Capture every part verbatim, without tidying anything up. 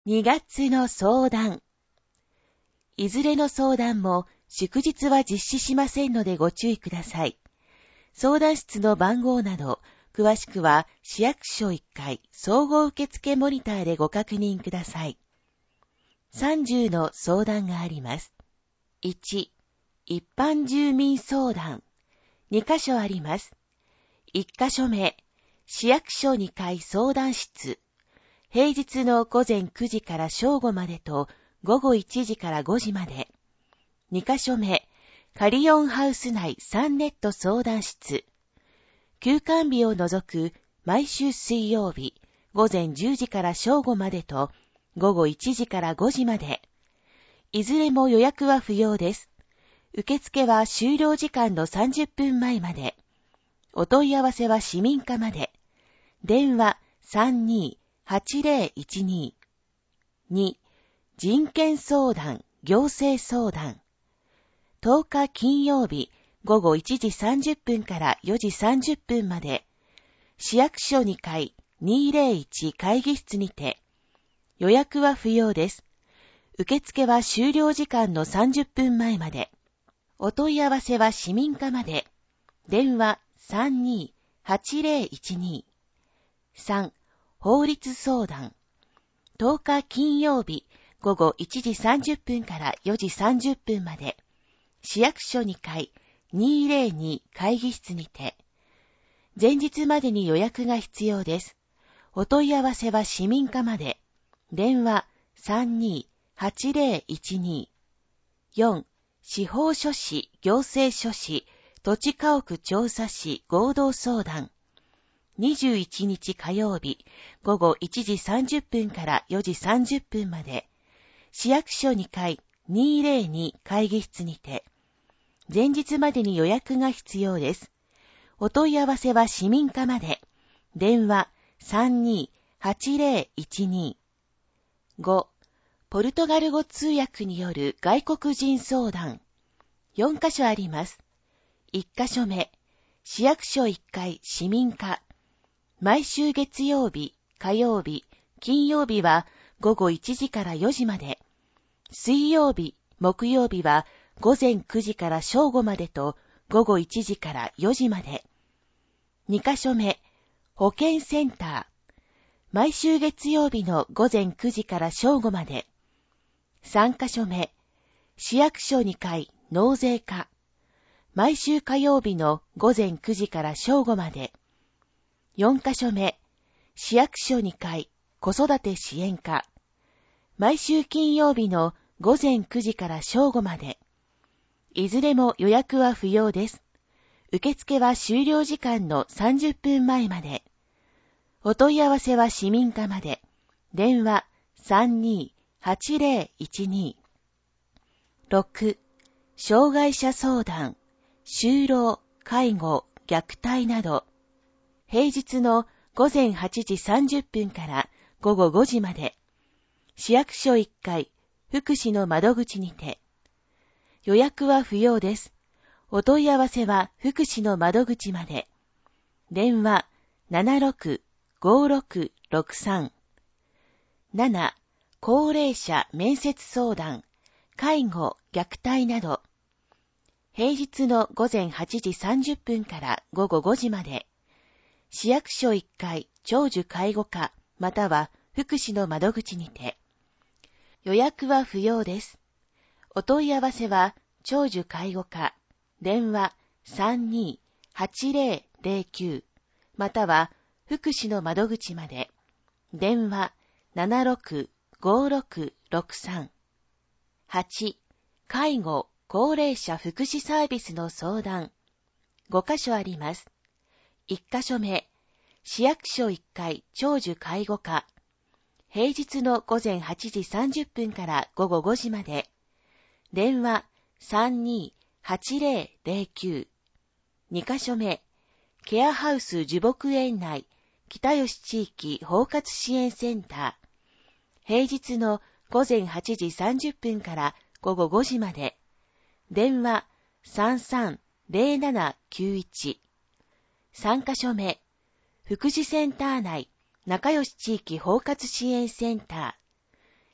にがつの相談。いずれの相談も祝日は実施しませんのでご注意ください。相談室の番号など、詳しくは市役所いっかい総合受付モニターでご確認ください。さんじゅうの相談があります。いち、一般住民相談。にかしょあります。いっかしょめ、市役所にかい相談室。平日の午前くじから正午までと午後いちじからごじまで。にかしょめ、カリオンハウス内さんネット相談室。休館日を除く毎週水曜日、午前じゅうじから正午までと午後いちじからごじまで。いずれも予約は不要です。受付は終了時間のさんじゅっぷんまえまで。お問い合わせは市民課まで。電話 さんにーはちぜろいちに。に、人権相談、行政相談。とおか金曜日午後いちじさんじゅっぷんからよじさんじゅっぷんまで。市役所にかいにーぜろいち会議室にて。予約は不要です。受付は終了時間のさんじゅっぷんまえまで。お問い合わせは市民課まで。電話 さんにーはちぜろいちに。さん、法律相談。とおか金曜日午後いちじさんじゅっぷんからよじさんじゅっぷんまで。市役所にかいにーぜろに会議室にて。前日までに予約が必要です。お問い合わせは市民課まで。電話 さんにーはちぜろいちに。よん、司法書士、行政書士、土地家屋調査士合同相談。にじゅういちにち火曜日午後いちじさんじゅっぷんからよじさんじゅっぷんまで。市役所にかいにーぜろに会議室にて。前日までに予約が必要です。お問い合わせは市民課まで。電話 さんにーはちぜろいちに。ご、ポルトガル語通訳による外国人相談。よんかしょあります。いっかしょめ、市役所いっかい市民課。毎週月曜日、火曜日、金曜日は午後いちじからよじまで。水曜日、木曜日は午前くじから正午までと午後いちじからよじまで。にかしょめ、保健センター。毎週月曜日の午前くじから正午まで。さんかしょめ、市役所にかい納税課。毎週火曜日の午前くじから正午まで。よんかしょめ、市役所にかい子育て支援課。毎週金曜日の午前くじから正午まで。いずれも予約は不要です。受付は終了時間のさんじゅっぷんまえまで。お問い合わせは市民課まで。電話 さんにーはちぜろいちに。ろく、障害者相談、就労、介護、虐待など。平日の午前はちじさんじゅっぷんから午後ごじまで。市役所いっかい福祉の窓口にて。予約は不要です。お問い合わせは福祉の窓口まで。電話 ななろくごろくろくさん。なな、高齢者面接相談、介護、虐待など。平日の午前はちじさんじゅっぷんから午後ごじまで。市役所いっかい長寿介護課または福祉の窓口にて。予約は不要です。お問い合わせは長寿介護課、電話 さんにーはちぜろぜろきゅう または福祉の窓口まで。電話 ななろくごろくろくさん。はち、介護、高齢者福祉サービスの相談。ごかしょあります。いっかしょめ、市役所いっかい長寿介護課。平日の午前はちじさんじゅっぷんから午後ごじまで。電話 さんにーはちぜろぜろきゅう。にかしょめ、ケアハウス樹木園内北吉地域包括支援センター。平日の午前はちじさんじゅっぷんから午後ごじまで。電話 さんさんぜろななきゅういち。さんかしょめ、福祉センター内仲良し地域包括支援センター。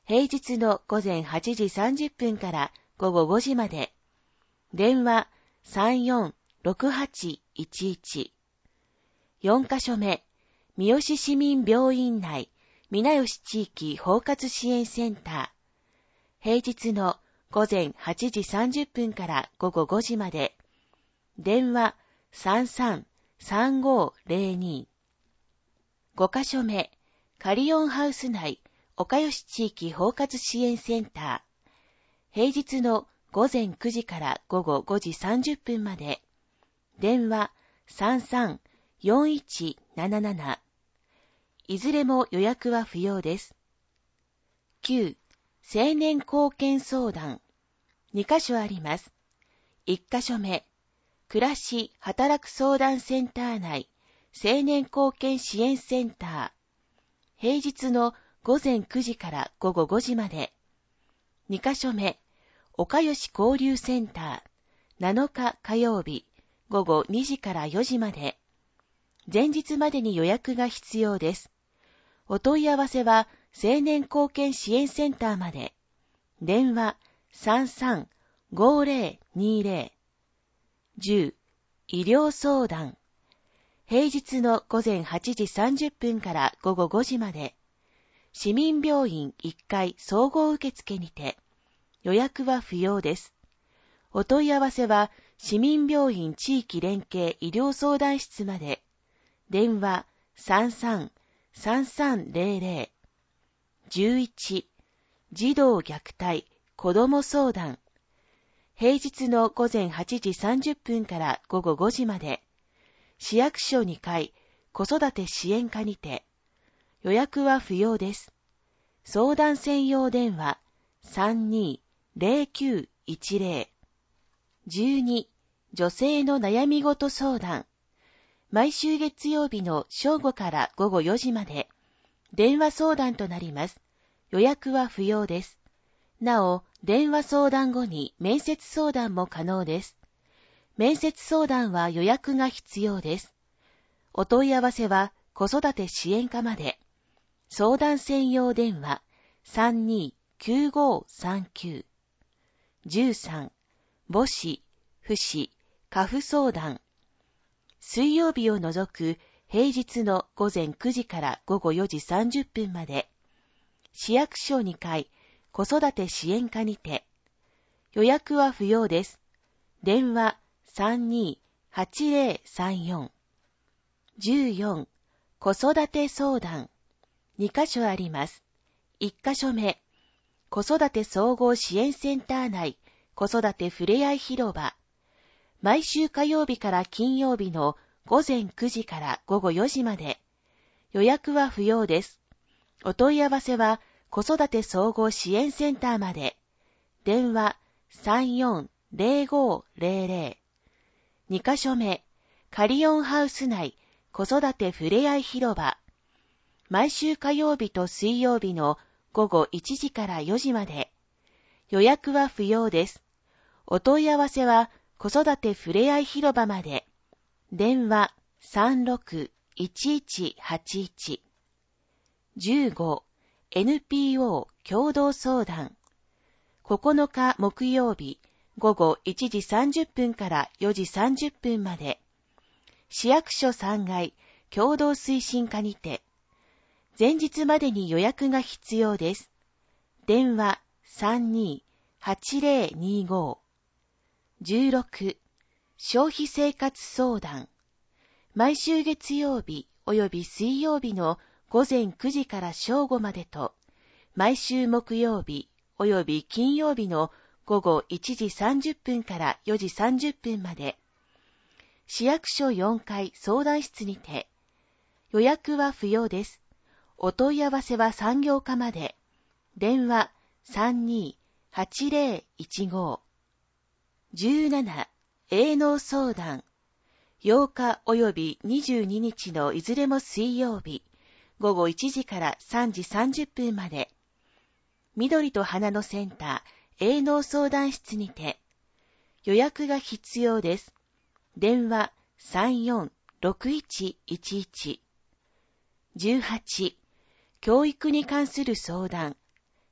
平日の午前はちじさんじゅっぷんから午後ごじまで。電話 さんよんろくはちいちいち。よんカ所目、三好市民病院内皆吉地域包括支援センター。平日の午前はちじさんじゅっぷんから午後ごじまで。電話 さんさんさんごゼロに。ごカ所目、カリオンハウス内岡吉地域包括支援センター。平日の午前くじから午後ごじさんじゅっぷんまで。電話 さんさんよんいちなななな。いずれも予約は不要です。きゅう. 青年貢献相談。にカ所あります。いっカ所目、暮らし働く相談センター内青年貢献支援センター。平日の午前くじから午後ごじまで。にカ所目、岡吉交流センター。なのか火曜日、午後にじからよじまで。前日までに予約が必要です。お問い合わせは青年貢献支援センターまで。電話 さんさんごゼロにゼロ。じゅう. 医療相談。平日の午前はちじさんじゅっぷんから午後ごじまで。市民病院いっかい総合受付にて。予約は不要です。お問い合わせは市民病院地域連携医療相談室まで。電話 さんさんさんさんゼロゼロ。じゅういち. 児童虐待子ども相談。平日の午前はちじさんじゅっぷんから午後ごじまで。市役所にかい子育て支援課にて。予約は不要です。相談専用電話 さんにゼロきゅういちゼロ。じゅうに. 女性の悩み事相談。毎週月曜日の正午から午後よじまで。電話相談となります。予約は不要です。なお、電話相談後に面接相談も可能です。面接相談は予約が必要です。お問い合わせは子育て支援課まで。相談専用電話 さんにきゅうごさんきゅう。じゅうさん. 母子、父子、家父相談。水曜日を除く平日の午前くじから午後よじさんじゅっぷんまで。市役所にかい子育て支援課にて。予約は不要です。電話 さんにはちゼロさんよん。じゅうよん. 子育て相談。にカ所あります。いっカ所目、子育て総合支援センター内子育てふれあい広場。毎週火曜日から金曜日の午前くじから午後よじまで。予約は不要です。お問い合わせは子育て総合支援センターまで。電話 さんよんゼロごゼロゼロ。にカ所目、カリオンハウス内子育てふれあい広場。毎週火曜日と水曜日の午後いちじからよじまで。予約は不要です。お問い合わせは子育てふれあい広場まで。電話 さんろくいちいちはちいち。じゅうご. エヌピーオー 共同相談。ここのか木曜日午後いちじさんじゅっぷんからよじさんじゅっぷんまで。市役所さんがい共同推進課にて。前日までに予約が必要です。電話 さんにはちゼロにご。じゅうろく. 消費生活相談。毎週月曜日および水曜日の午前くじから正午までと、毎週木曜日および金曜日の午後いちじさんじゅっぷんからよじさんじゅっぷんまで。市役所よんかい相談室にて。予約は不要です。お問い合わせは産業課まで。電話 さんにはちゼロいちご。じゅうなな. 営農相談。ようかおよびにじゅうににちのいずれも水曜日、午後いちじからさんじさんじゅっぷんまで。緑と花のセンター営農相談室にて。予約が必要です。電話 さんよんろくいちいちいち。じゅうはち. 教育に関する相談。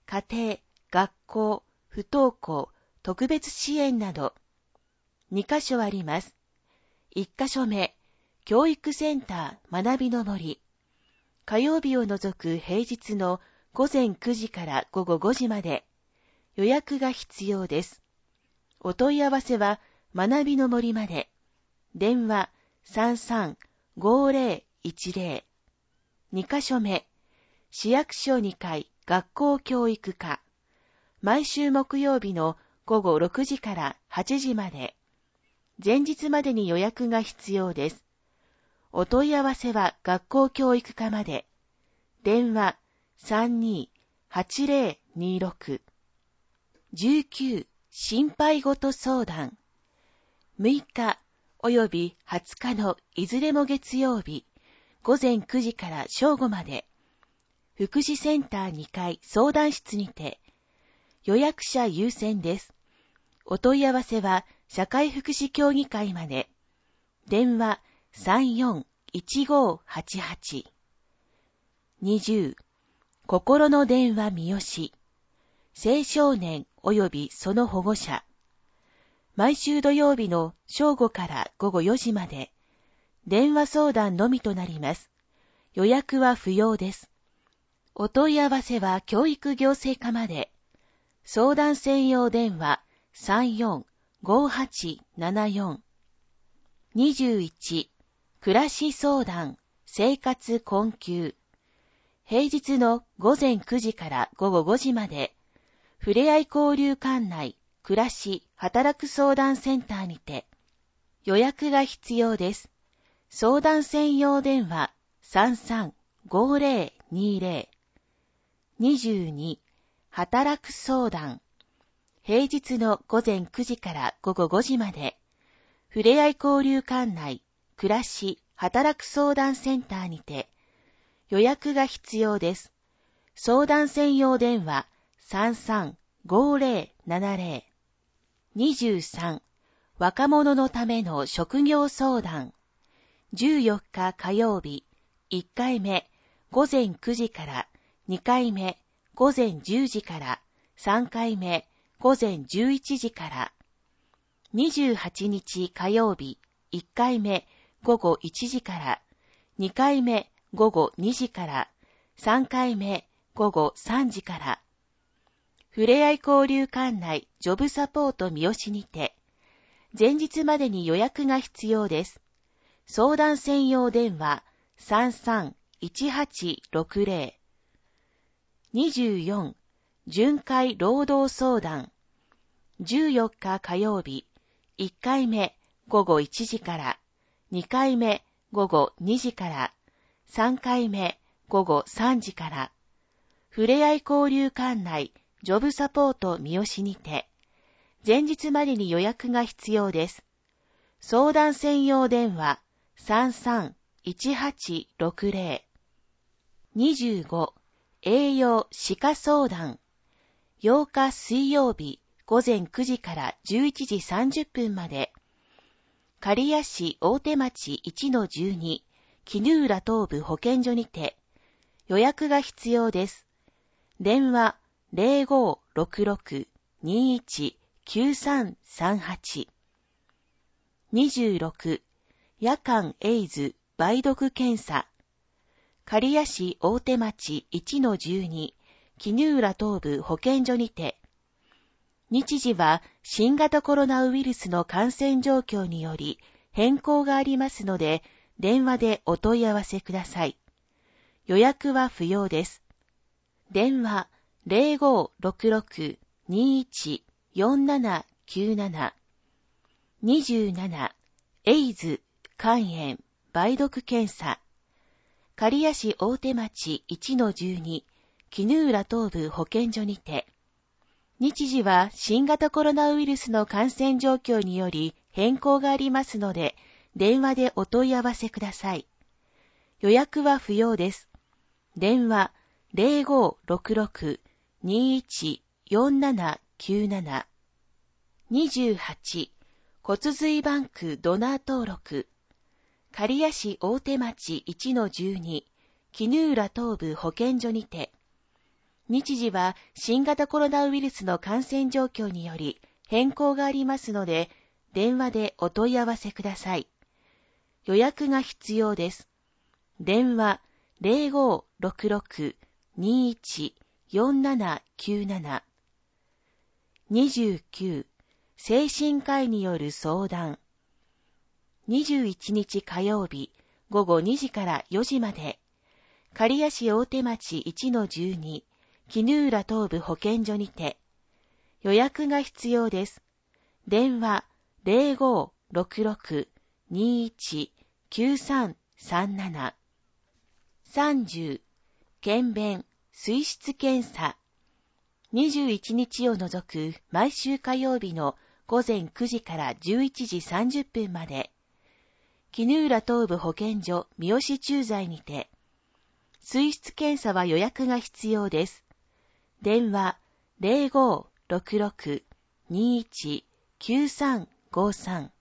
家庭、学校、不登校、特別支援など、にカ所あります。いっカ所目、教育センター学びの森。火曜日を除く平日のごぜんくじからごごごじまで、予約が必要です。お問い合わせは学びの森まで。電話 さんさんごぜろいちぜろ。にカ所目、市役所にかい学校教育課。毎週木曜日のごごろくじからはちじまで。前日までに予約が必要です。お問い合わせは学校教育課まで。電話 さんにーはちぜろにろく。じゅうきゅう心配事相談。むいかおよびはつかのいずれも月曜日、ごぜんくじから正午まで、福祉センターにかい相談室にて、予約者優先です。お問い合わせは社会福祉協議会まで。電話 さんよんいちごはちはち。にじゅう心の電話三好。青少年及びその保護者。毎週土曜日の正午からごごよじまで、電話相談のみとなります。予約は不要です。お問い合わせは教育行政課まで。相談専用電話 さんよんごはちななよん。にじゅういち暮らし相談生活困窮。平日のごぜんくじからごごごじまで、ふれあい交流館内暮らし働く相談センターにて、予約が必要です。相談専用電話 さんさんごぜろにぜろ。にじゅうに働く相談。平日のごぜんくじからごごごじまで、ふれあい交流館内暮らし働く相談センターにて、予約が必要です。相談専用電話 さんさんごぜろななぜろ。にじゅうさん若者のための職業相談。じゅうよっか火曜日、いっかいめごぜんくじから、にかいめごぜんじゅうじから、さんかいめごぜんじゅういちじから。にじゅうはちにち火曜日、いっかいめごごいちじから、にかいめごごにじから、さんかいめごごさんじから。ふれあい交流館内ジョブサポート三好にて、前日までに予約が必要です。相談専用電話 さんさんいちはちろくぜろ。にじゅうよん巡回労働相談。じゅうよっか火曜日、いっかいめごごいちじから、にかいめごごにじから、さんかいめごごさんじから。ふれあい交流館内ジョブサポート三好にて、前日までに予約が必要です。相談専用電話 さんさんいちはちろくぜろ。にじゅうご栄養歯科相談。ようか水曜日ごぜんくじからじゅういちじさんじゅっぷんまで、刈谷市大手町 いちのじゅうに 絹浦東部保健所にて、予約が必要です。電話 ぜろごろくろくにいちきゅうさんさんはち。にじゅうろく夜間エイズ梅毒検査。刈谷市大手町 いちのじゅうに 絹浦東部保健所にて、日時は新型コロナウイルスの感染状況により変更がありますので、電話でお問い合わせください。予約は不要です。電話 ぜろごろくろくにいちよんななきゅうなな。にじゅうななエイズ肝炎梅毒検査。刈谷市大手町 いちのじゅうに 絹浦東部保健所にて、日時は新型コロナウイルスの感染状況により変更がありますので、電話でお問い合わせください。予約は不要です。電話 ぜろごろくろくにいちよんななきゅうなな。にじゅうはち骨髄バンクドナー登録。刈谷市大手町 いちのじゅうに 絹浦東部保健所にて、 日時は新型コロナウイルスの感染状況により変更がありますので、電話でお問い合わせください。予約が必要です。電話 ゼロごーろくろく にーいち よんななきゅうなな。にじゅうきゅう、精神科医による相談。にじゅういちにち火曜日、ごごにじからよじまで、刈谷市大手町 いちのじゅうに、衣浦東部保健所にて、予約が必要です。電話 ゼロごーろくろく にーいち きゅうさんさんなな。さんじゅう、検便、水質検査。にじゅういちにちを除く毎週火曜日のごぜんくじからじゅういちじさんじゅっぷんまで、衣浦東部保健所三好駐在にて、水質検査は予約が必要です。電話 ゼロごーろくろく にーいち きゅうさんごさん。